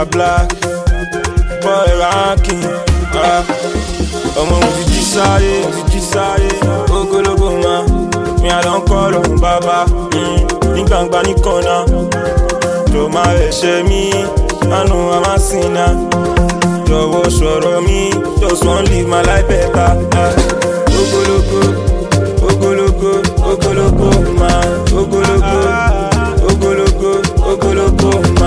Mr. Black, boy ranking. Ọmọ mo ti jí sáré, ogologo ma. Me I don call on Baba, ní gbangba ní kọ́nà. Jọ̀ọ́ má ẹ̀ṣẹ̀ mi, I know I'm a sinner. Jọ̀wọ́ sọ̀rọ̀ mi, just wan live my life better. Ogologo ma, ogologo ma,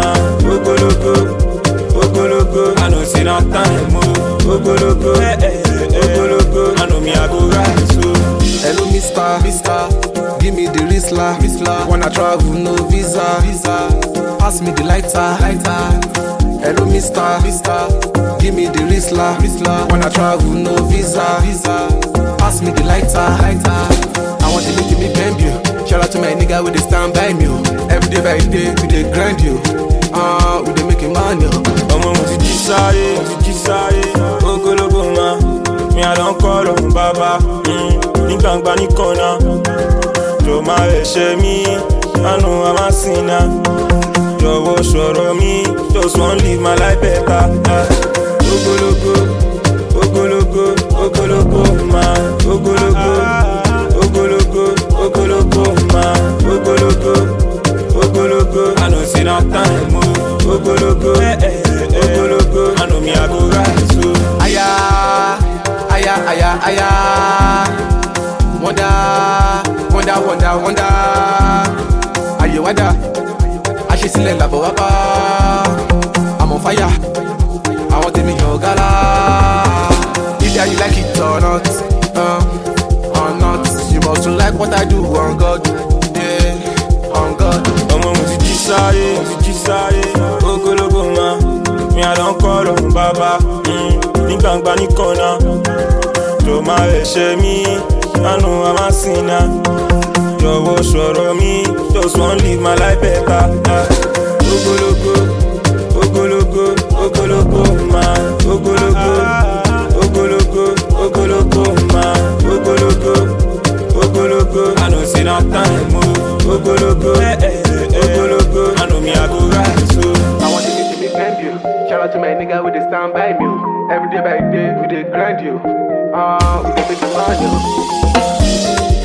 ogologo. I know say na time, ogologo. I know me I go rise so. Hello, Mister, give me the Rizla. Wanna travel, no visa. Pass me the lighter. Hello, Mister, give me the Rizla. Wanna travel, no visa. Pass me the lighter. I want to make me bend you. Shout out to my nigga with the stand by me. Every day by day, we dey grind you. We dey make money. Ọmọ mo ti jí sáré, ogologo ma. Me I don call on Baba, ní gbangba ní kọ́nà. Jọ̀ọ́ má ẹ̀ṣẹ̀ mi, I know I'm a sinner. Jọ̀wọ́ sọ̀rọ̀ mi, just wan live my life better. Ogologo ma, ogologo ma, ogologo. I know say na time, ogologo. I know me I go rise so. Aya. Wonder. Aye wada. Ashe sílẹ̀ làbọ̀ wá bá. I'm on fire. I want to be your gala. Either you like it or not, you must like what I do on God. Yeah, on God. Ọmọ mo ti jí sáré, ogologo ma. Me I don call on Baba, ní gbangba ní kọ́nà. Jọ̀ọ́ má ẹ̀ṣẹ̀ mi, I know I'm a sinner. Jọ̀wọ́ sọ̀rọ̀ mi, just wan live my life better. Ogologo ma, ogologo ma, ogologo. I know say na time, ogologo. I know me I go rise so. I want you to be bend you. Shout out to my nigga with the stand by me. Every day by day, we dey grind you. We dey make the money.